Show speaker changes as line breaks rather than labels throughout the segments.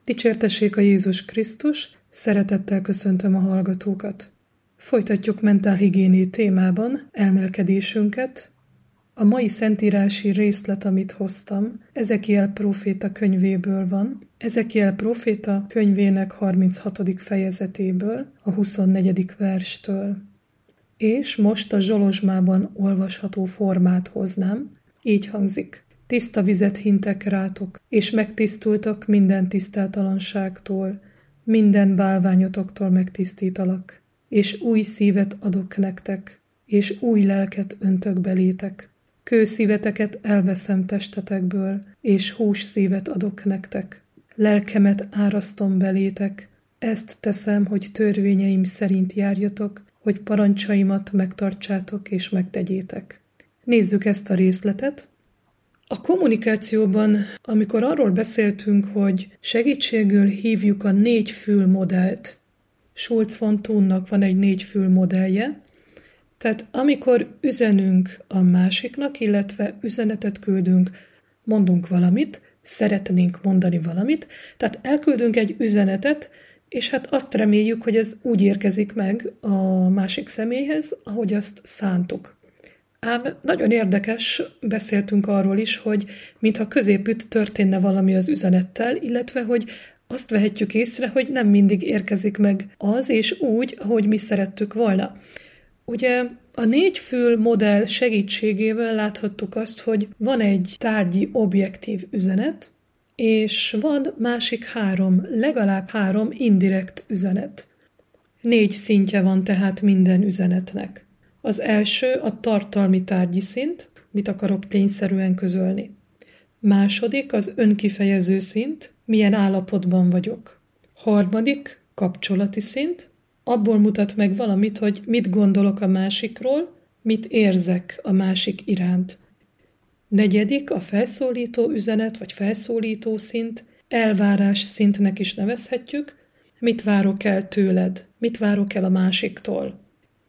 Dicsértessék a Jézus Krisztus, szeretettel köszöntöm a hallgatókat. Folytatjuk mentálhigiéni témában elmélkedésünket. A mai szentírási részlet, amit hoztam, Ezekiel próféta könyvéből van. Ezekiel próféta könyvének 36. fejezetéből, a 24. verstől. És most a Zsolozsmában olvasható formát hoznám. Így hangzik. Tiszta vizet hintek rátok, és megtisztultak minden tisztátalanságtól, minden bálványotoktól megtisztítalak, és új szívet adok nektek, és új lelket öntök belétek. Kőszíveteket elveszem testetekből, és hússzívet adok nektek. Lelkemet árasztom belétek, ezt teszem, hogy törvényeim szerint járjatok, hogy parancsaimat megtartsátok és megtegyétek. Nézzük ezt a részletet. A kommunikációban, amikor arról beszéltünk, hogy segítségül hívjuk a 4 fül modellt, Schulz von Thunnak van egy 4 fül modellje, tehát amikor üzenünk a másiknak, illetve üzenetet küldünk, mondunk valamit, szeretnénk mondani valamit, tehát elküldünk egy üzenetet, és hát azt reméljük, hogy ez úgy érkezik meg a másik személyhez, ahogy azt szántuk. Ám nagyon érdekes, beszéltünk arról is, hogy mintha középütt történne valami az üzenettel, illetve hogy azt vehetjük észre, hogy nem mindig érkezik meg az és úgy, ahogy mi szerettük volna. Ugye a 4 fül modell segítségével láthattuk azt, hogy van egy tárgyi objektív üzenet, és van másik 3, legalább 3 indirekt üzenet. 4 szintje van tehát minden üzenetnek. Az első a tartalmi tárgyi szint, mit akarok tényszerűen közölni. Második az önkifejező szint, milyen állapotban vagyok. Harmadik kapcsolati szint, abból mutat meg valamit, hogy mit gondolok a másikról, mit érzek a másik iránt. Negyedik a felszólító üzenet vagy felszólító szint, elvárás szintnek is nevezhetjük, mit várok el tőled, mit várok el a másiktól.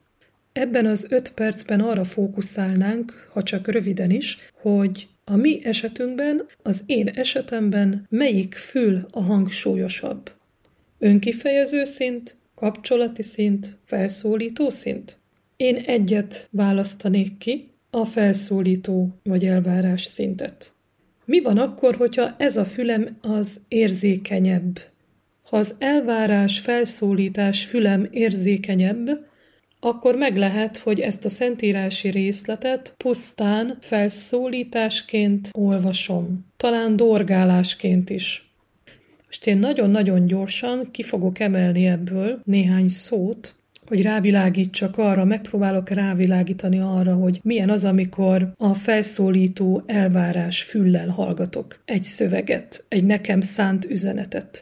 Ebben az 5 percben arra fókuszálnánk, ha csak röviden is, hogy a mi esetünkben, az én esetemben melyik fül a hangsúlyosabb. Önkifejező szint, kapcsolati szint, felszólító szint? Én egyet választanék ki, a felszólító vagy elvárás szintet. Mi van akkor, hogyha ez a fülem az érzékenyebb? Ha az elvárás, felszólítás fülem érzékenyebb, akkor meg lehet, hogy ezt a szentírási részletet pusztán felszólításként olvasom. Talán dorgálásként is. Most én nagyon-nagyon gyorsan ki fogok emelni ebből néhány szót, hogy rávilágítsak arra, megpróbálok rávilágítani arra, hogy milyen az, amikor a felszólító elvárás füllel hallgatok egy szöveget, egy nekem szánt üzenetet.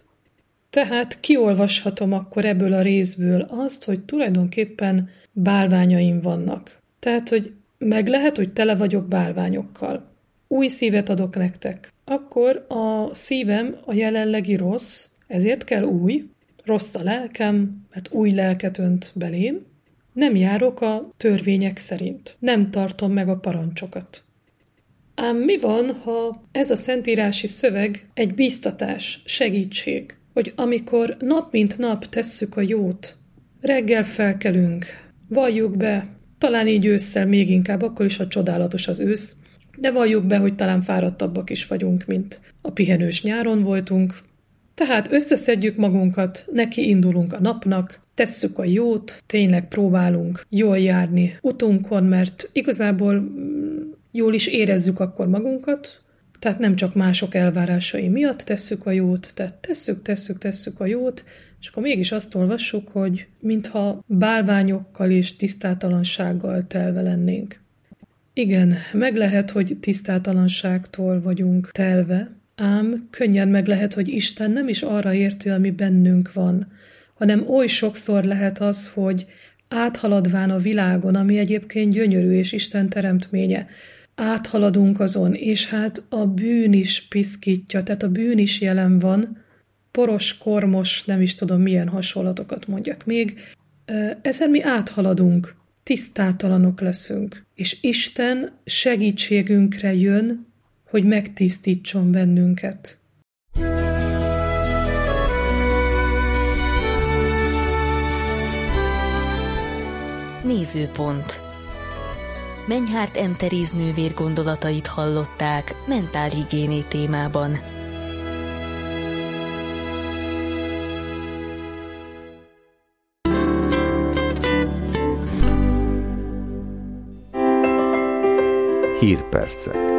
Tehát kiolvashatom akkor ebből a részből azt, hogy tulajdonképpen bálványaim vannak. Tehát, hogy meg lehet, hogy tele vagyok bálványokkal. Új szívet adok nektek. Akkor a szívem a jelenlegi rossz, ezért kell új, rossz a lelkem, mert új lelket önt belém. Nem járok a törvények szerint. Nem tartom meg a parancsokat. Ám mi van, ha ez a szentírási szöveg egy bíztatás, segítség, hogy amikor nap mint nap tesszük a jót, reggel felkelünk, valljuk be, talán így ősszel még inkább, akkor is, ha csodálatos az ősz, de valljuk be, hogy talán fáradtabbak is vagyunk, mint a pihenős nyáron voltunk. Tehát összeszedjük magunkat, neki indulunk a napnak, tesszük a jót, tényleg próbálunk jól járni utunkon, mert igazából jól is érezzük akkor magunkat, tehát nem csak mások elvárásai miatt tesszük a jót, tehát tesszük a jót, és akkor mégis azt olvassuk, hogy mintha bálványokkal és tisztátalansággal telve lennénk. Igen, meg lehet, hogy tisztátalanságtól vagyunk telve, ám könnyen meg lehet, hogy Isten nem is arra érti, ami bennünk van, hanem oly sokszor lehet az, hogy áthaladván a világon, ami egyébként gyönyörű és Isten teremtménye, áthaladunk azon, és hát a bűn is piszkítja, tehát a bűn is jelen van, poros, kormos, nem is tudom milyen hasonlatokat mondjak még, ezen mi áthaladunk, tisztátalanok leszünk, és Isten segítségünkre jön, hogy megtisztítson bennünket.
Nézőpont. Menyhárt M. Teréz nővér gondolatait hallották mentálhigiéné témában.
Hírpercek.